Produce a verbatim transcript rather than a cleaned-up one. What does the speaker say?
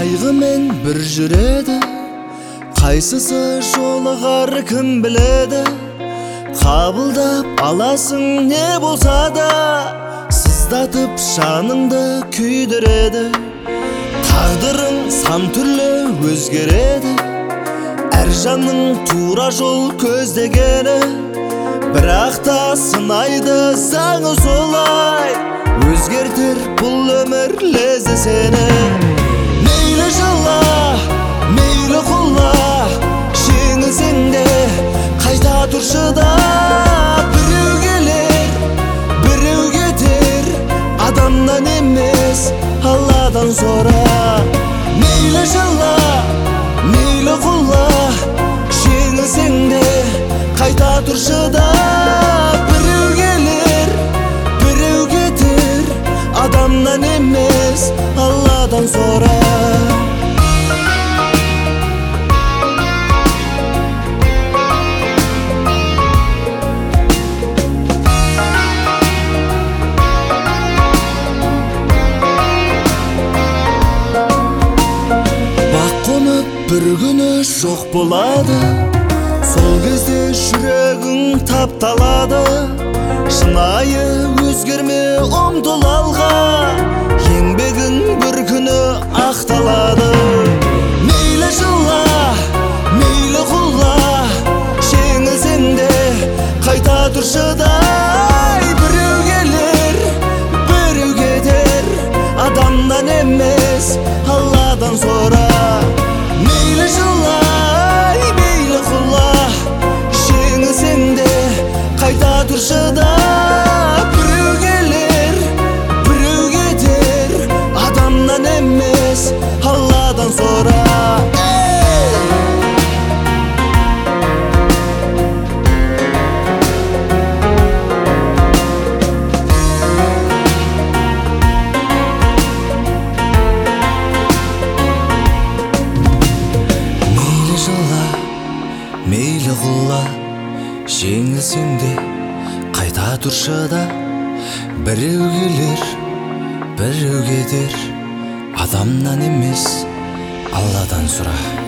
кайгымен бір жүреді, кайсысы жолығар кім біледі. Қабылдап аласың не болса да, сыздатып жаныңды күйдіреді. Тағдырың сан түрлі өзгереді, әр жанның тура жол көздегені. Бірақ та сынайды заңы солай, өзгертер бұл өмір лезде сені. Мейлі жала, мейлі құла, жеңілсең де қайта тұршы да. Біреу келер, біреу кетер, адамнан емес Алладан сора. Мейлі жала, мейлі құла, жеңілсең де қайта тұршы да. Біреу келер, біреу кетер, адамнан емес Алладан сора. Бір күні жоқ болады, сол кезде жүрегің тапталады. Шынайы өзгерме, ұмтыл алға, еңбегің бір күні ақталады. Мейлі жыла, мейлі құла, жеңілсең де қайта тұршы да. Біреу келер, біреу кетер, адамнан емес Алладан сора. Мейлі жылай, мейлі құла, жеңілсең де қайта тұршы да. Біреу келер, біреу кетер, адамнан емес Алладан сора. Мейлі құла, жеңілсең де қайта тұршы да. Біреу келер, біреу кетер, адамнан емес Алладан сұра.